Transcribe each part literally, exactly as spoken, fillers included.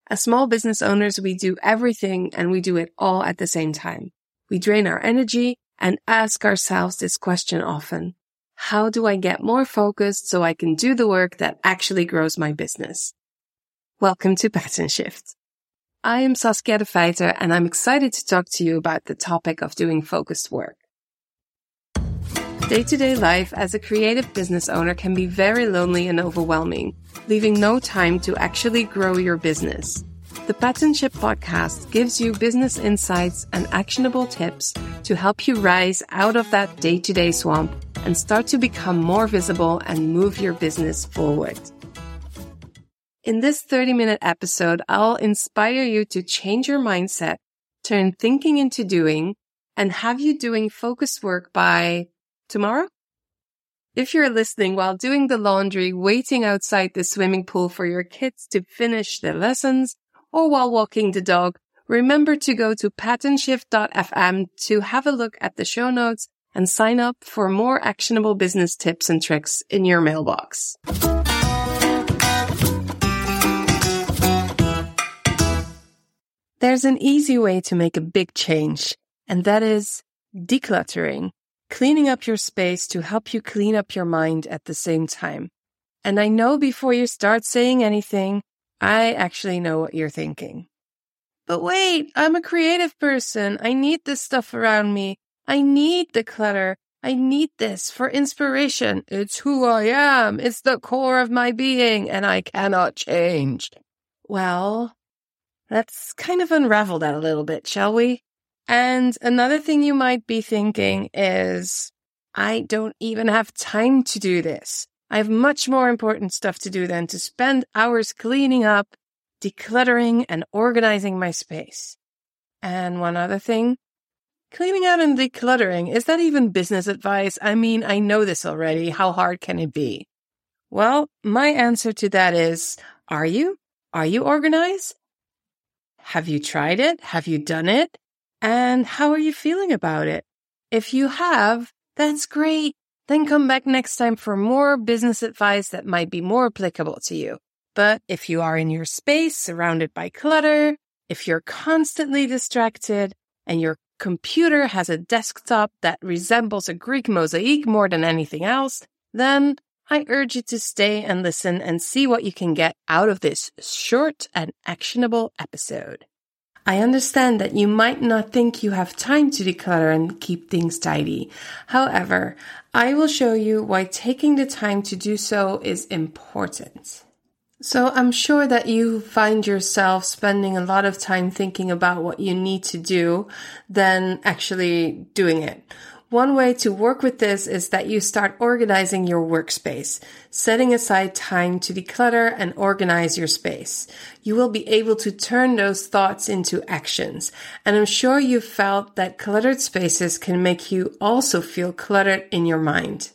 As small business owners, we do everything and we do it all at the same time. We drain our energy and ask ourselves this question often. How do I get more focused so I can do the work that actually grows my business? Welcome to Pattern Shift. I am Saskia de Feiter and I'm excited to talk to you about the topic of doing focused work. Day-to-day life as a creative business owner can be very lonely and overwhelming, leaving no time to actually grow your business. The Pattern Shift podcast gives you business insights and actionable tips to help you rise out of that day-to-day swamp and start to become more visible and move your business forward. In this thirty-minute episode, I'll inspire you to change your mindset, turn thinking into doing, and have you doing focused work by tomorrow? If you're listening while doing the laundry, waiting outside the swimming pool for your kids to finish their lessons, or while walking the dog, remember to go to pattern shift dot f m to have a look at the show notes and sign up for more actionable business tips and tricks in your mailbox. There's an easy way to make a big change, and that is decluttering. Cleaning up your space to help you clean up your mind at the same time. And I know before you start saying anything, I actually know what you're thinking. But wait, I'm a creative person. I need this stuff around me. I need the clutter. I need this for inspiration. It's who I am. It's the core of my being, and I cannot change. Well, let's kind of unravel that a little bit, shall we? And another thing you might be thinking is, I don't even have time to do this. I have much more important stuff to do than to spend hours cleaning up, decluttering, and organizing my space. And one other thing, cleaning out and decluttering, is that even business advice? I mean, I know this already. How hard can it be? Well, my answer to that is, are you? Are you organized? Have you tried it? Have you done it? And how are you feeling about it? If you have, that's great. Then come back next time for more business advice that might be more applicable to you. But if you are in your space surrounded by clutter, if you're constantly distracted, and your computer has a desktop that resembles a Greek mosaic more than anything else, then I urge you to stay and listen and see what you can get out of this short and actionable episode. I understand that you might not think you have time to declutter and keep things tidy. However, I will show you why taking the time to do so is important. So I'm sure that you find yourself spending a lot of time thinking about what you need to do than actually doing it. One way to work with this is that you start organizing your workspace, setting aside time to declutter and organize your space. You will be able to turn those thoughts into actions. And I'm sure you've felt that cluttered spaces can make you also feel cluttered in your mind.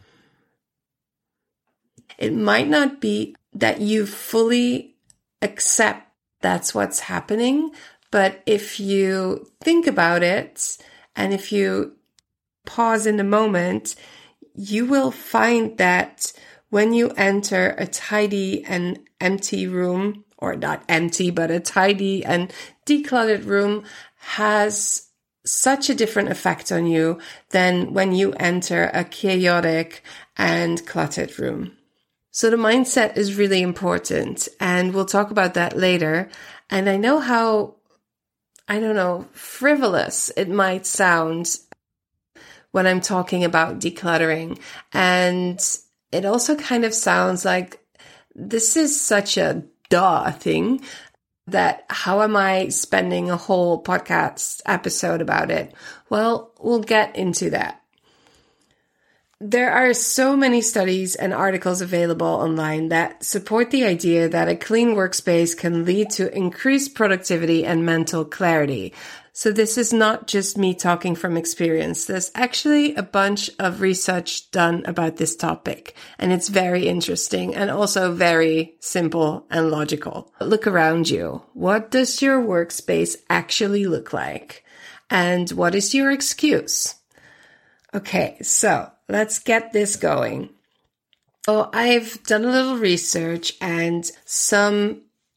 It might not be that you fully accept that's what's happening, but if you think about it and if you pause in the moment, you will find that when you enter a tidy and empty room, or not empty, but a tidy and decluttered room has such a different effect on you than when you enter a chaotic and cluttered room. So the mindset is really important, and we'll talk about that later. And I know how, I don't know, frivolous it might sound when I'm talking about decluttering. And it also kind of sounds like this is such a duh thing that how am I spending a whole podcast episode about it? Well, we'll get into that. There are so many studies and articles available online that support the idea that a clean workspace can lead to increased productivity and mental clarity. So this is not just me talking from experience. There's actually a bunch of research done about this topic, and it's very interesting and also very simple and logical. Look around you. What does your workspace actually look like? And what is your excuse? Okay, so let's get this going. So I've done a little research, and some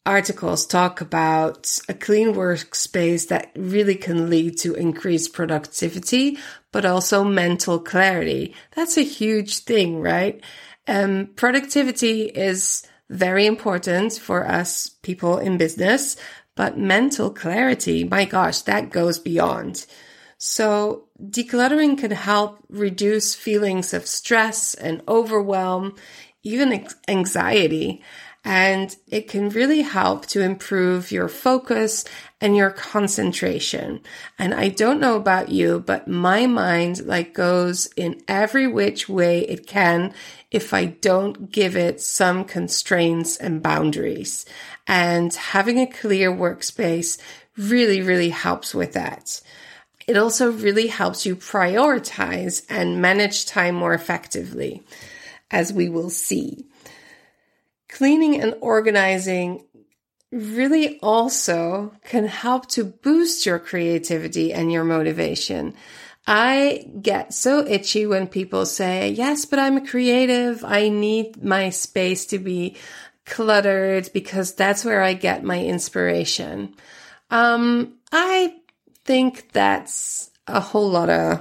articles talk about a clean workspace that really can lead to increased productivity, but also mental clarity. That's a huge thing, right? Um, productivity is very important for us people in business, but mental clarity, my gosh, that goes beyond. So decluttering can help reduce feelings of stress and overwhelm, even anxiety. And it can really help to improve your focus and your concentration. And I don't know about you, but my mind like goes in every which way it can if I don't give it some constraints and boundaries. And having a clear workspace really, really helps with that. It also really helps you prioritize and manage time more effectively, as we will see. Cleaning and organizing really also can help to boost your creativity and your motivation. I get so itchy when people say, yes, but I'm a creative. I need my space to be cluttered because that's where I get my inspiration. Um, I think that's a whole lot of,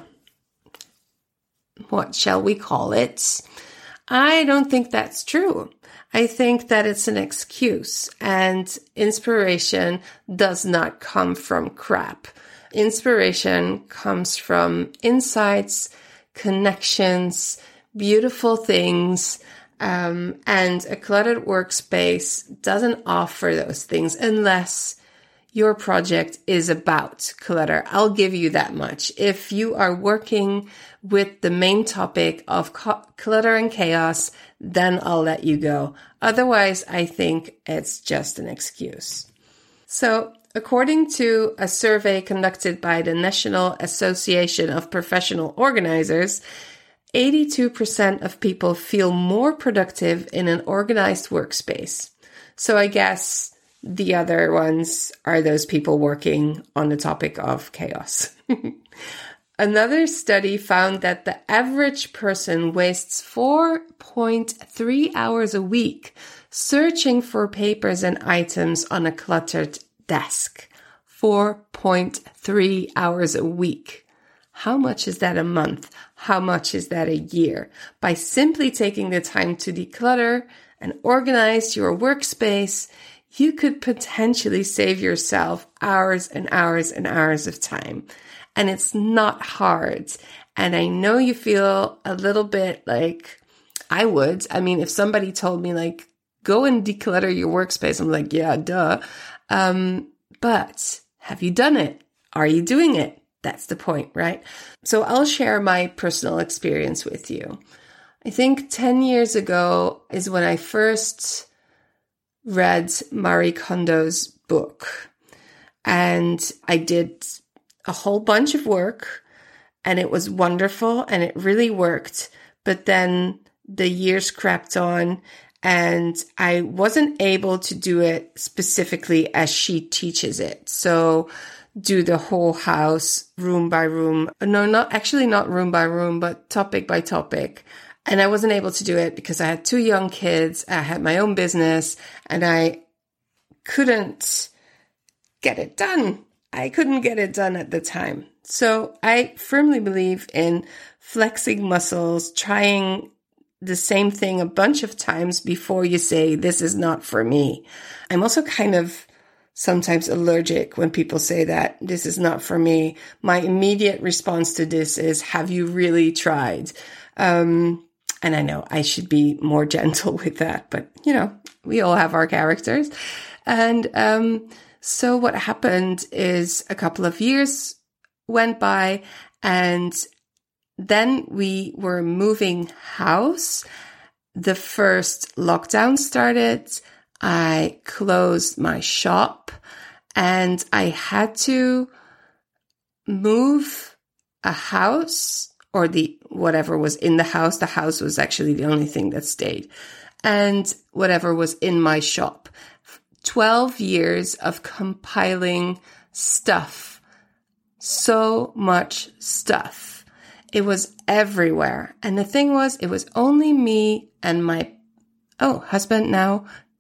what shall we call it? I don't think that's true. I think that it's an excuse, and inspiration does not come from crap. Inspiration comes from insights, connections, beautiful things, um, and a cluttered workspace doesn't offer those things unless your project is about clutter. I'll give you that much. If you are working with the main topic of co- clutter and chaos, then I'll let you go. Otherwise, I think it's just an excuse. So, according to a survey conducted by the National Association of Professional Organizers, eighty-two percent of people feel more productive in an organized workspace. So I guess the other ones are those people working on the topic of chaos. Another study found that the average person wastes four point three hours a week searching for papers and items on a cluttered desk. four point three hours a week. How much is that a month? How much is that a year? By simply taking the time to declutter and organize your workspace, you could potentially save yourself hours and hours and hours of time. And it's not hard. And I know you feel a little bit like I would. I mean, if somebody told me like, go and declutter your workspace, I'm like, yeah, duh. Um, but have you done it? Are you doing it? That's the point, right? So I'll share my personal experience with you. I think ten years ago is when I first read Marie Kondo's book. And I did a whole bunch of work, and it was wonderful and it really worked. But then the years crept on and I wasn't able to do it specifically as she teaches it. So do the whole house room by room. No, not actually not room by room, but topic by topic. And I wasn't able to do it because I had two young kids. I had my own business and I couldn't get it done. I couldn't get it done at the time. So I firmly believe in flexing muscles, trying the same thing a bunch of times before you say, this is not for me. I'm also kind of sometimes allergic when people say that this is not for me. My immediate response to this is, have you really tried? Um, and I know I should be more gentle with that, but you know, we all have our characters. And, um, so what happened is a couple of years went by and then we were moving house. The first lockdown started. I closed my shop and I had to move a house or the whatever was in the house. The house was actually the only thing that stayed, and whatever was in my shop. twelve years of compiling stuff. So much stuff. It was everywhere. And the thing was, it was only me and my, oh, husband now.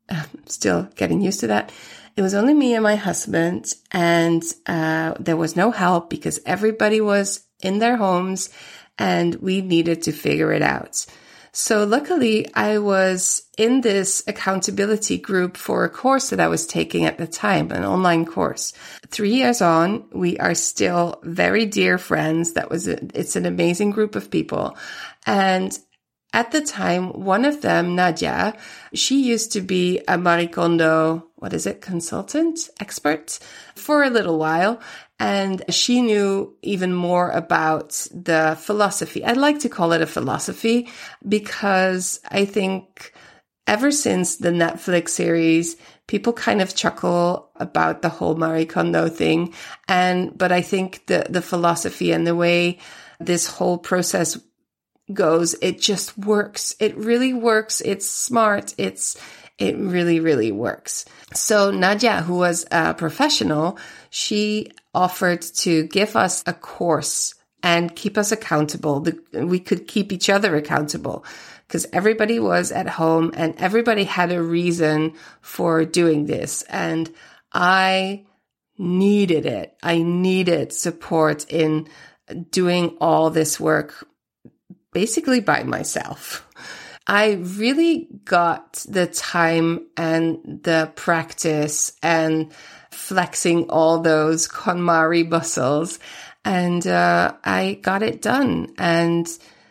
I'm still getting used to that. It was only me and my husband, and uh, there was no help because everybody was in their homes and we needed to figure it out. So luckily, I was in this accountability group for a course that I was taking at the time, an online course. Three years on, we are still very dear friends. That was a, it's an amazing group of people. And at the time, one of them, Nadia, she used to be a Marie Kondo, what is it, consultant, expert for a little while. And she knew even more about the philosophy. I'd like to call it a philosophy because I think ever since the Netflix series, people kind of chuckle about the whole Marie Kondo thing. And, but I think the, the philosophy and the way this whole process goes, it just works. It really works. It's smart. It's, it really, really works. So Nadia, who was a professional, she offered to give us a course and keep us accountable. The, we could keep each other accountable because everybody was at home and everybody had a reason for doing this. And I needed it. I needed support in doing all this work basically by myself. I really got the time and the practice and flexing all those KonMari muscles, and uh, I got it done. And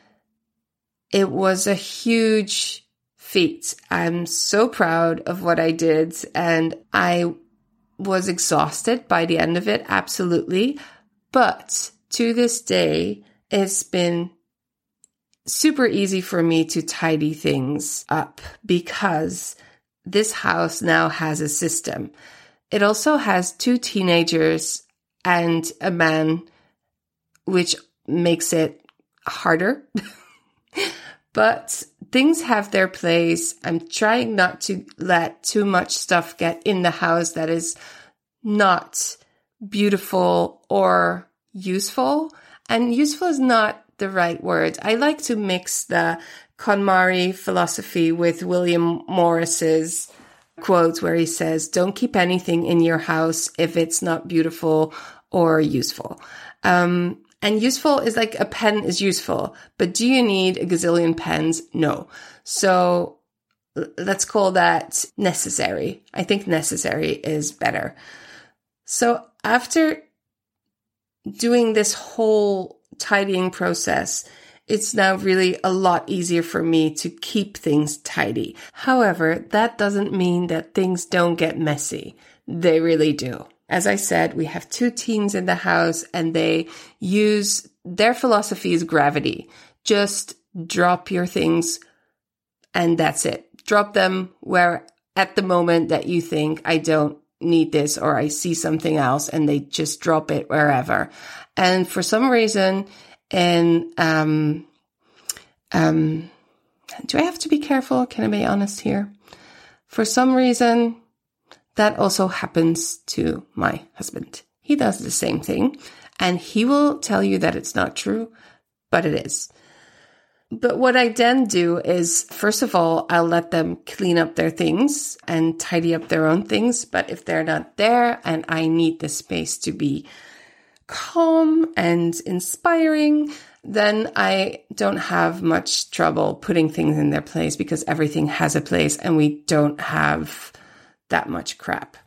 it was a huge feat. I'm so proud of what I did, and I was exhausted by the end of it, absolutely. But to this day, it's been super easy for me to tidy things up because this house now has a system. It also has two teenagers and a man, which makes it harder. But things have their place. I'm trying not to let too much stuff get in the house that is not beautiful or useful. And useful is not the right word. I like to mix the KonMari philosophy with William Morris's quote where he says, don't keep anything in your house if it's not beautiful or useful. Um, and useful is like a pen is useful, but do you need a gazillion pens? No. So let's call that necessary. I think necessary is better. So after doing this whole tidying process, it's now really a lot easier for me to keep things tidy. However, that doesn't mean that things don't get messy. They really do. As I said, we have two teens in the house and they use, their philosophy is gravity. Just drop your things and that's it. Drop them where at the moment that you think I don't need this or I see something else, and they just drop it wherever. And for some reason, in um, um, do I have to be careful? Can I be honest here? For some reason, that also happens to my husband. He does the same thing, and he will tell you that it's not true, but it is. But what I then do is, first of all, I'll let them clean up their things and tidy up their own things. But if they're not there and I need the space to be calm and inspiring, then I don't have much trouble putting things in their place because everything has a place and we don't have that much crap.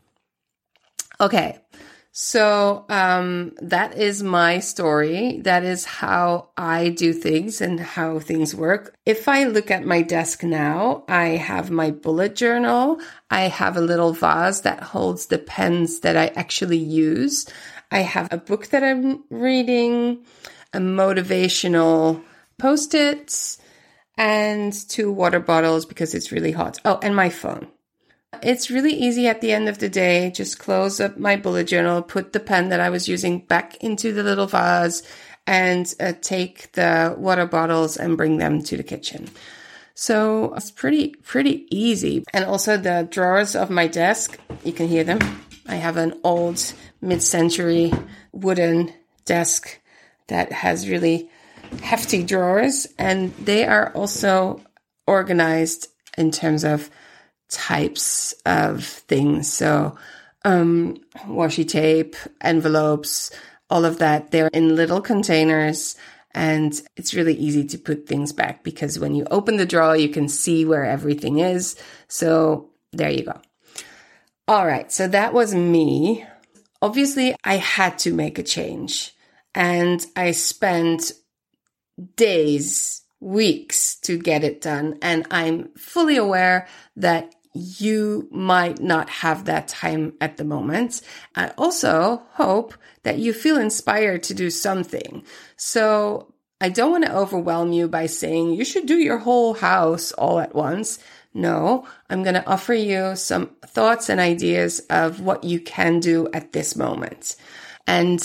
Okay. So um, that is my story. That is how I do things and how things work. If I look at my desk now, I have my bullet journal. I have a little vase that holds the pens that I actually use. I have a book that I'm reading, a motivational Post-its, and two water bottles because it's really hot. Oh, and my phone. It's really easy at the end of the day. Just close up my bullet journal, put the pen that I was using back into the little vase, and uh, take the water bottles and bring them to the kitchen. So it's pretty, pretty easy. And also the drawers of my desk, you can hear them. I have an old mid-century wooden desk that has really hefty drawers, and they are also organized in terms of types of things. So um, washi tape, envelopes, all of that, they're in little containers. And it's really easy to put things back because when you open the drawer, you can see where everything is. So there you go. All right. So that was me. Obviously, I had to make a change. And I spent days, weeks to get it done. And I'm fully aware that you might not have that time at the moment. I also hope that you feel inspired to do something. So I don't want to overwhelm you by saying you should do your whole house all at once. No, I'm going to offer you some thoughts and ideas of what you can do at this moment. And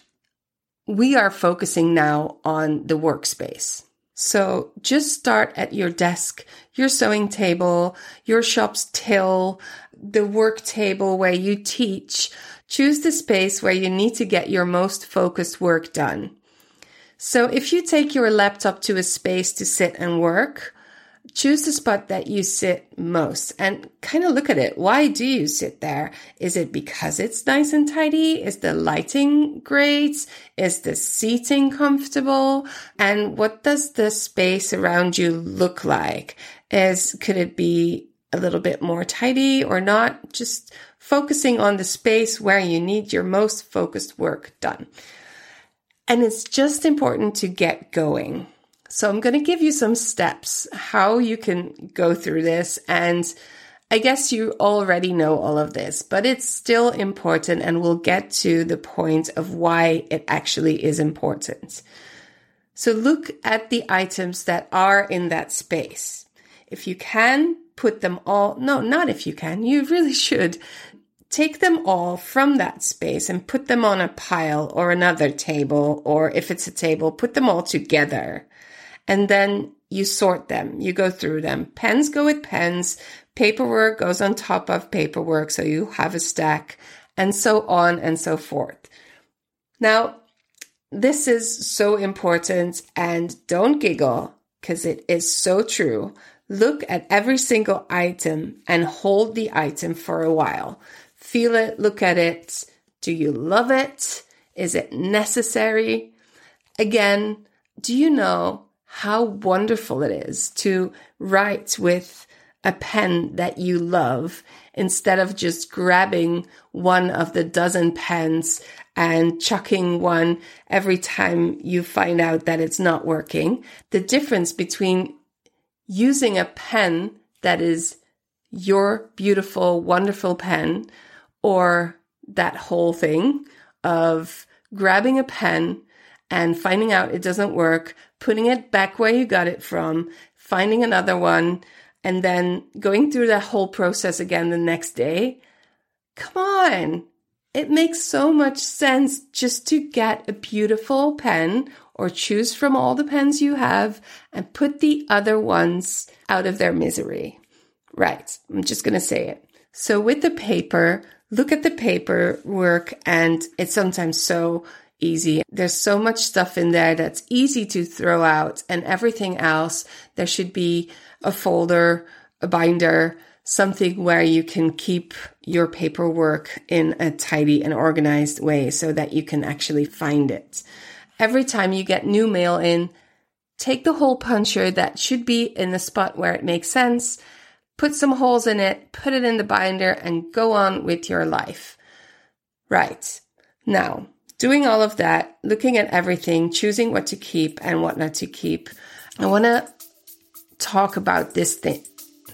we are focusing now on the workspace. So just start at your desk, your sewing table, your shop's till, the work table where you teach. Choose the space where you need to get your most focused work done. So if you take your laptop to a space to sit and work, choose the spot that you sit most and kind of look at it. Why do you sit there? Is it because it's nice and tidy? Is the lighting great? Is the seating comfortable? And what does the space around you look like? Is, could it be a little bit more tidy or not? Just focusing on the space where you need your most focused work done. And it's just important to get going. So I'm going to give you some steps how you can go through this. And I guess you already know all of this, but it's still important and we'll get to the point of why it actually is important. So look at the items that are in that space. If you can, put them all, no, not if you can, you really should. Take them all from that space and put them on a pile or another table, or if it's a table, put them all together. And then you sort them, you go through them. Pens go with pens, paperwork goes on top of paperwork, so you have a stack, and so on and so forth. Now, this is so important, and don't giggle, because it is so true. Look at every single item and hold the item for a while. Feel it, look at it. Do you love it? Is it necessary? Again, do you know how wonderful it is to write with a pen that you love instead of just grabbing one of the dozen pens and chucking one every time you find out that it's not working? The difference between using a pen that is your beautiful, wonderful pen or that whole thing of grabbing a pen and finding out it doesn't work, putting it back where you got it from, finding another one, and then going through that whole process again the next day. Come on. It makes so much sense just to get a beautiful pen or choose from all the pens you have and put the other ones out of their misery. Right. I'm just going to say it. So with the paper, look at the paperwork, and it's sometimes so easy. There's so much stuff in there that's easy to throw out, and everything else, there should be a folder, a binder, something where you can keep your paperwork in a tidy and organized way so that you can actually find it. Every time you get new mail in, take the hole puncher that should be in the spot where it makes sense, put some holes in it, put it in the binder, and go on with your life. Right. Now, doing all of that, looking at everything, choosing what to keep and what not to keep, I want to talk about this thing.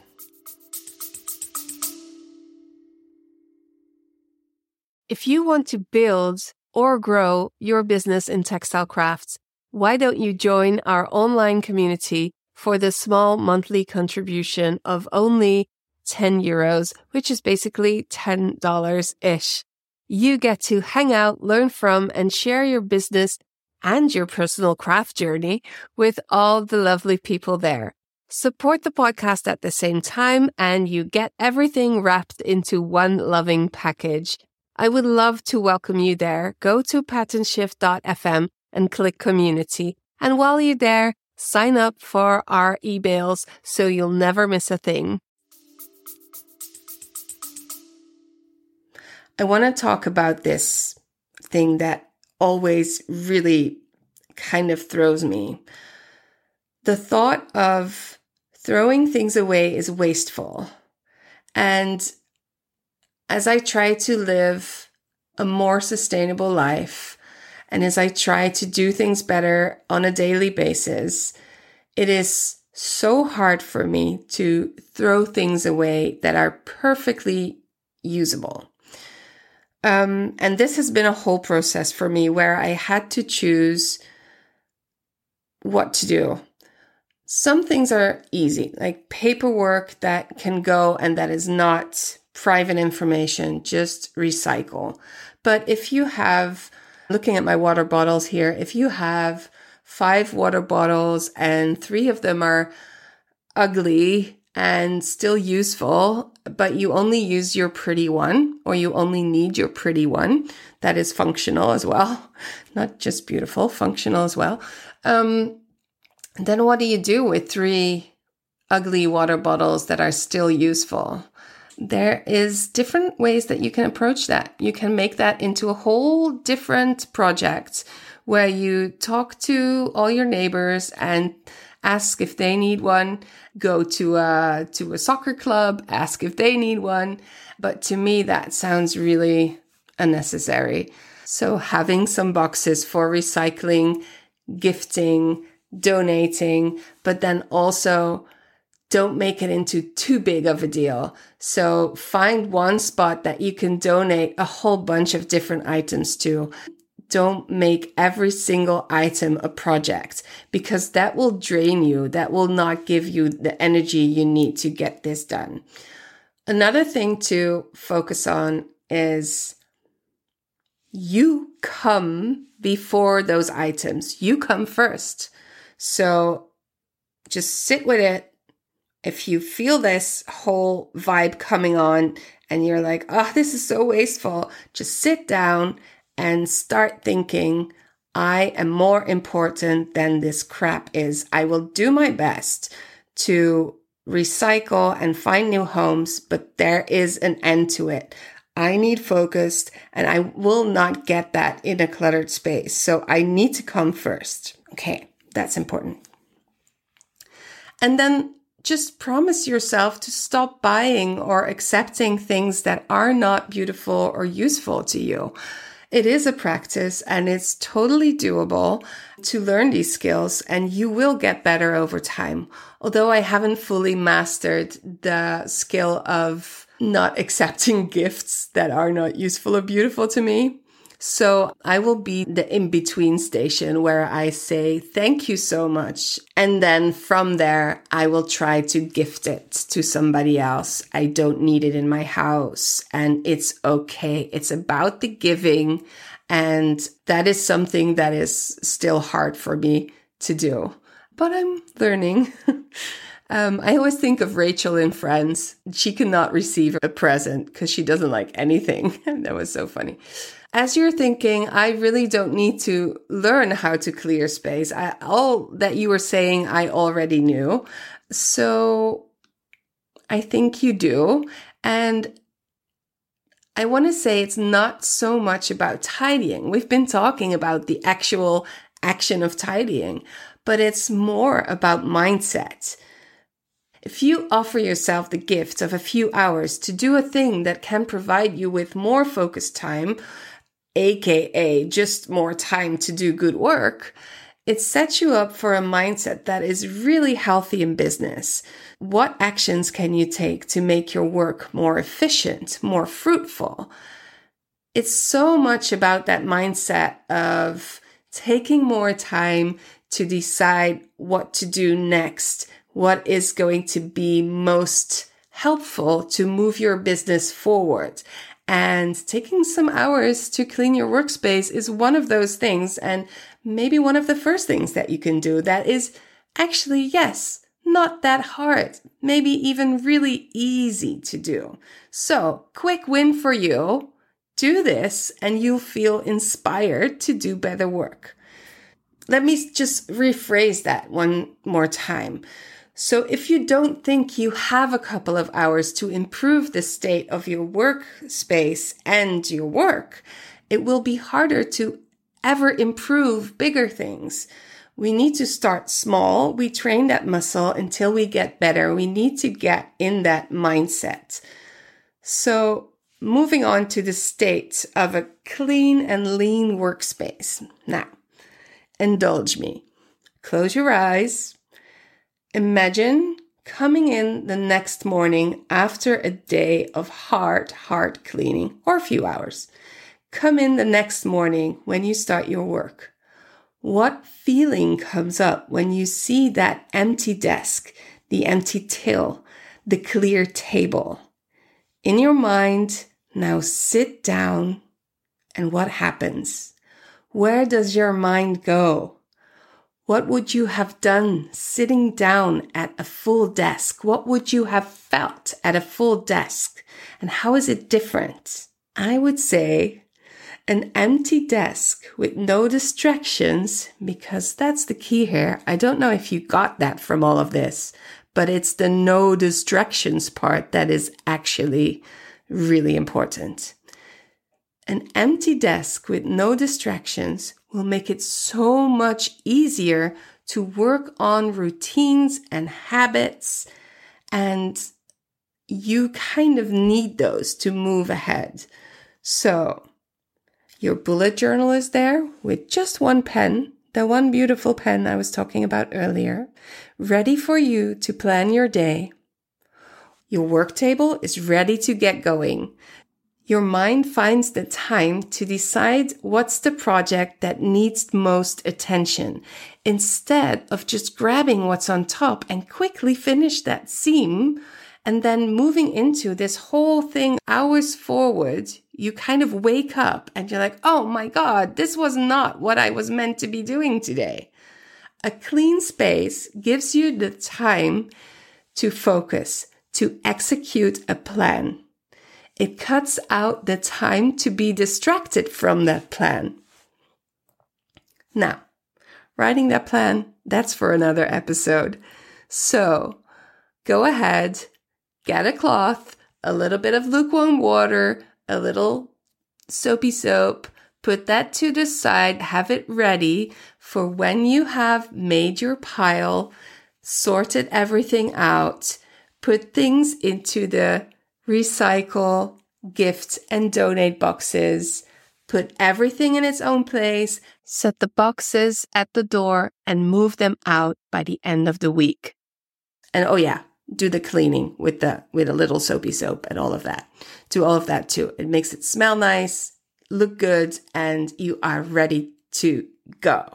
If you want to build or grow your business in textile crafts, why don't you join our online community for the small monthly contribution of only ten euros, which is basically ten dollars-ish. You get to hang out, learn from, and share your business and your personal craft journey with all the lovely people there. Support the podcast at the same time, and you get everything wrapped into one loving package. I would love to welcome you there. Go to pattern shift dot f m and click community. And while you're there, sign up for our emails so you'll never miss a thing. I want to talk about this thing that always really kind of throws me. The thought of throwing things away is wasteful. And as I try to live a more sustainable life, and as I try to do things better on a daily basis, it is so hard for me to throw things away that are perfectly usable. Um, and this has been a whole process for me where I had to choose what to do. Some things are easy, like paperwork that can go and that is not private information, just recycle. But if you have, looking at my water bottles here, if you have five water bottles and three of them are ugly and still useful, but you only use your pretty one, or you only need your pretty one that is functional as well, not just beautiful, functional as well. Um, then what do you do with three ugly water bottles that are still useful? There is different ways that you can approach that. You can make that into a whole different project where you talk to all your neighbors and ask if they need one, go to a, to a soccer club, ask if they need one. But to me, that sounds really unnecessary. So having some boxes for recycling, gifting, donating, but then also don't make it into too big of a deal. So find one spot that you can donate a whole bunch of different items to. Don't make every single item a project, because that will drain you. That will not give you the energy you need to get this done. Another thing to focus on is you come before those items. You come first. So just sit with it. If you feel this whole vibe coming on and you're like, oh, this is so wasteful, just sit down and start thinking, I am more important than this crap is. I will do my best to recycle and find new homes, but there is an end to it. I need focused, and I will not get that in a cluttered space. So I need to come first. Okay, that's important. And then just promise yourself to stop buying or accepting things that are not beautiful or useful to you. It is a practice, and it's totally doable to learn these skills, and you will get better over time. Although I haven't fully mastered the skill of not accepting gifts that are not useful or beautiful to me. So I will be the in-between station where I say, thank you so much. And then from there, I will try to gift it to somebody else. I don't need it in my house, and it's okay. It's about the giving. And that is something that is still hard for me to do, but I'm learning. um, I always think of Rachel in Friends. She cannot receive a present because she doesn't like anything. That was so funny. As you're thinking, I really don't need to learn how to clear space. I, all that you were saying, I already knew. So I think you do. And I want to say it's not so much about tidying. We've been talking about the actual action of tidying, but it's more about mindset. If you offer yourself the gift of a few hours to do a thing that can provide you with more focused time, aka just more time to do good work, it sets you up for a mindset that is really healthy in business. What actions can you take to make your work more efficient, more fruitful? It's so much about that mindset of taking more time to decide what to do next, what is going to be most helpful to move your business forward. And taking some hours to clean your workspace is one of those things, and maybe one of the first things that you can do that is actually, yes, not that hard, maybe even really easy to do. So, quick win for you. Do this and you'll feel inspired to do better work. Let me just rephrase that one more time. So if you don't think you have a couple of hours to improve the state of your workspace and your work, it will be harder to ever improve bigger things. We need to start small. We train that muscle until we get better. We need to get in that mindset. So moving on to the state of a clean and lean workspace. Now, indulge me. Close your eyes. Imagine coming in the next morning after a day of hard, hard cleaning, or a few hours. Come in the next morning when you start your work. What feeling comes up when you see that empty desk, the empty till, the clear table? In your mind, now sit down, and what happens? Where does your mind go? What would you have done sitting down at a full desk? What would you have felt at a full desk? And how is it different? I would say an empty desk with no distractions, because that's the key here. I don't know if you got that from all of this, but it's the no distractions part that is actually really important. An empty desk with no distractions will make it so much easier to work on routines and habits, and you kind of need those to move ahead. So your bullet journal is there with just one pen, the one beautiful pen I was talking about earlier, ready for you to plan your day. Your work table is ready to get going. Your mind finds the time to decide what's the project that needs most attention, instead of just grabbing what's on top and quickly finish that seam and then moving into this whole thing hours forward. You kind of wake up and you're like, oh my God, this was not what I was meant to be doing today. A clean space gives you the time to focus, to execute a plan. It cuts out the time to be distracted from that plan. Now, writing that plan, that's for another episode. So go ahead, get a cloth, a little bit of lukewarm water, a little soapy soap, put that to the side, have it ready for when you have made your pile, sorted everything out, put things into the recycle, gift, and donate boxes, put everything in its own place, set the boxes at the door, and move them out by the end of the week. And oh yeah, do the cleaning with the with a little soapy soap and all of that. Do all of that too. It makes it smell nice, look good, and you are ready to go.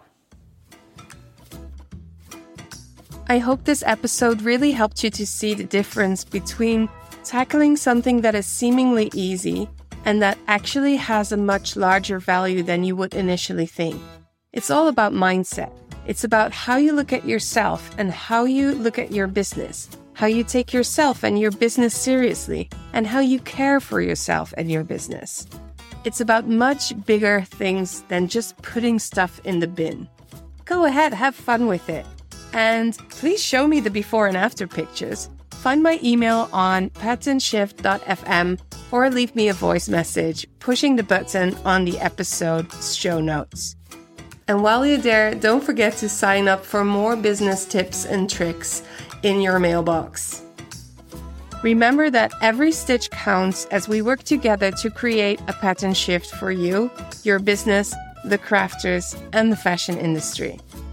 I hope this episode really helped you to see the difference between tackling something that is seemingly easy and that actually has a much larger value than you would initially think. It's all about mindset. It's about how you look at yourself and how you look at your business, how you take yourself and your business seriously, and how you care for yourself and your business. It's about much bigger things than just putting stuff in the bin. Go ahead, have fun with it. And please show me the before and after pictures. Find my email on pattern shift dot f m or leave me a voice message pushing the button on the episode show notes. And while you're there, don't forget to sign up for more business tips and tricks in your mailbox. Remember that every stitch counts as we work together to create a pattern shift for you, your business, the crafters, and the fashion industry.